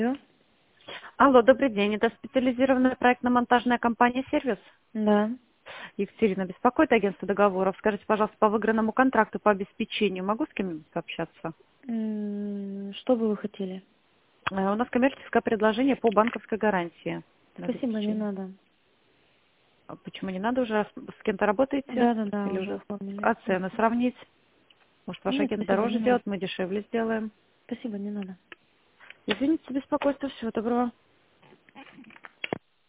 Алло. Алло, добрый день. Это специализированная проектно-монтажная компания «Сервис». Да. Екатерина беспокоит агентство договоров. Скажите, пожалуйста, по выигранному контракту по обеспечению могу с кем-нибудь пообщаться? Что бы вы хотели? У нас коммерческое предложение по банковской гарантии на Спасибо, не обеспечение. надо. А почему не надо уже? С кем-то работаете? Да, Или уже уже? оформили. А цены сравнить? Может, ваш Нет, агент спасибо, дороже не надо. сделает, мы дешевле сделаем? Спасибо, не надо. Извините за беспокойство. Всего доброго.